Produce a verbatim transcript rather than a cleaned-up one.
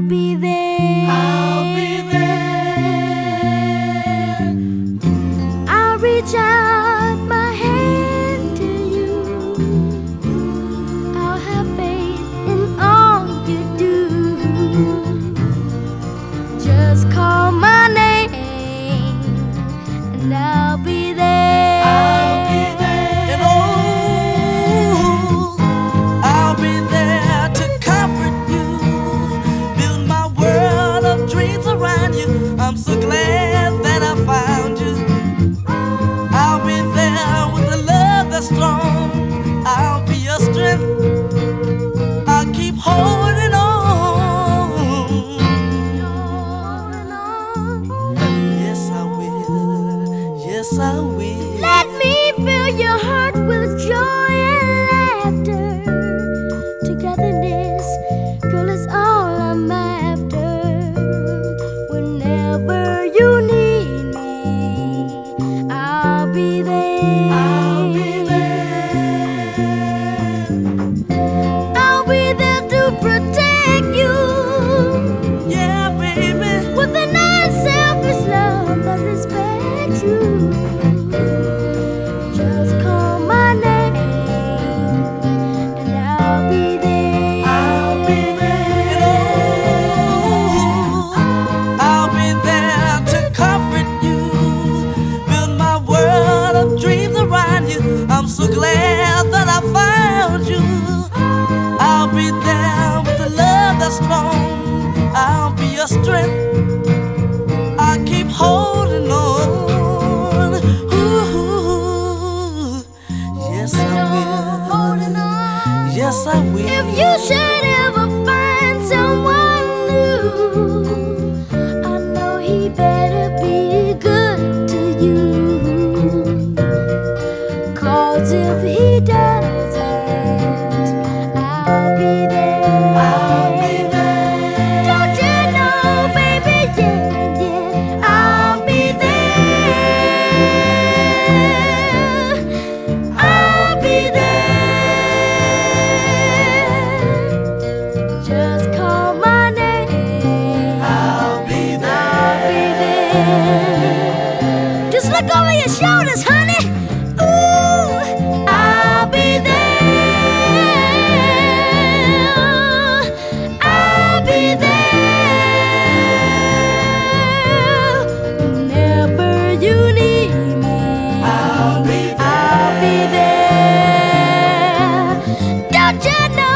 be there. I'll be there. I'll reach out my hand to you. I'll have faith in all you do. Just call my name and I'll be there. I'll be there. And oh, I'll be there to comfort you, build my world of dreams around you. I'm so glad that I found you. I'll be there with a love that's strong. I'll be your strength. I'll keep holding on. Yes, I will. Yes, I will. Let me fill your heart with joy and laughter. Togetherness, girl, is all I'm after. Whenever you need me, I'll be there. I'll be there. I'll be there to protect you Yeah, baby. with an unselfish love that respects you. Just call my name and I'll be there. I'll be there. Oh, I'll be there to comfort you, build my world of dreams around you. I'm so glad that I found you. I'll be there with a love that's strong. I'll be your strength. I'll keep holding on. Ooh, yes, I will. Holding on. Yes, I will. If you should ever find someone new, I know he better be good to you. 'Cause if he doesn't, I'll be there. I'll be there. Don't you know, baby, yeah, yeah, I'll be there. I'll be there. Just call my name. I'll be there. I'll be there. Just look over your shoulders, honey. Ooh, I'll be there. I'll be there. Whenever you need me, I'll be I'll be there. Don't you know?